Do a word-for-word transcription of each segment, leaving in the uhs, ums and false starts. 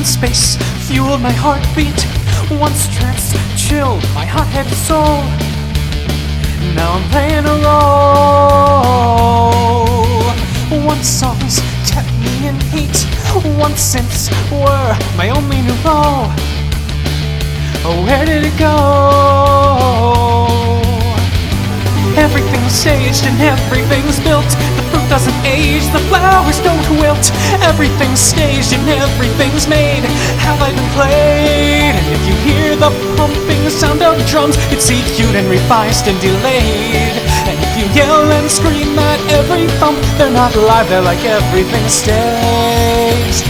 and space fueled my heartbeat. Once trance chilled my hot-headed soul. Now I'm playing a role. Once songs kept me in heat. Once synths were my only new role. Oh, where did it go? Everything's staged and everything's built. The fruit doesn't age, the flowers don't wilt. Everything's staged and everything's made. Have I been played? And if you hear the pumping sound of drums, it's E Q'd and revised and delayed. And if you yell and scream at every thump, they're not live, they're like everything's staged.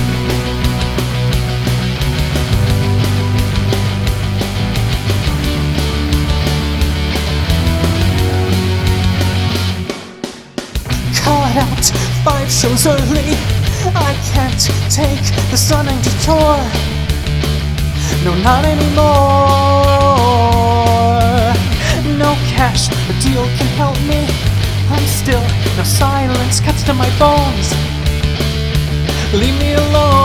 Cut out five shows early. I can't take the Sunning detour. No, not anymore. No cash, the deal can help me. I'm still, no silence cuts to my bones. Leave me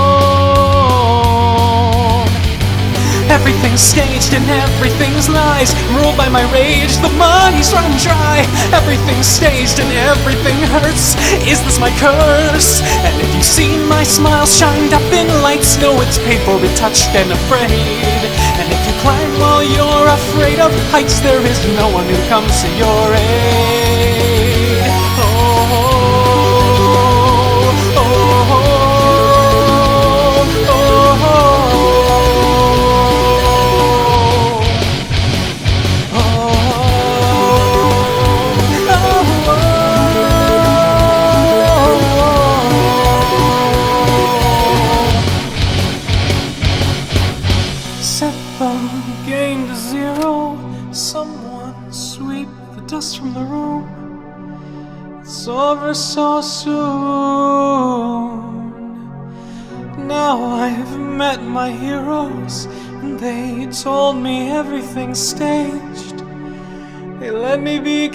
alone. Everything's staged and everything's lies. Ruled by my rage, the money's run dry. Everything's staged and everything hurts. Is this my curse? And if you've seen my smile shined up in lights, know it's paid for, retouched and afraid. And if you climb while you're afraid of heights, there is no one who comes to your aid. Oh, oh, oh, oh. Set the game to zero. Someone sweep the dust from the room. It's over so soon. Now I've met my heroes, and they told me everything's staged. They let me be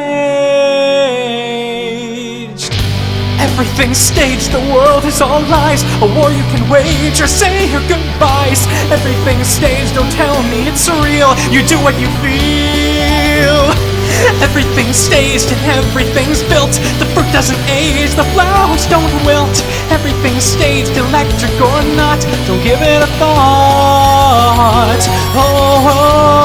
caged. Everything's staged, the world is all lies. A war you can wage or say your goodbyes. Everything's staged, don't tell me it's real. You do what you feel. Everything's staged and everything's built. The fruit doesn't age, the flowers don't wilt. Everything's staged, electric or not, don't give it a thought. Oh, oh.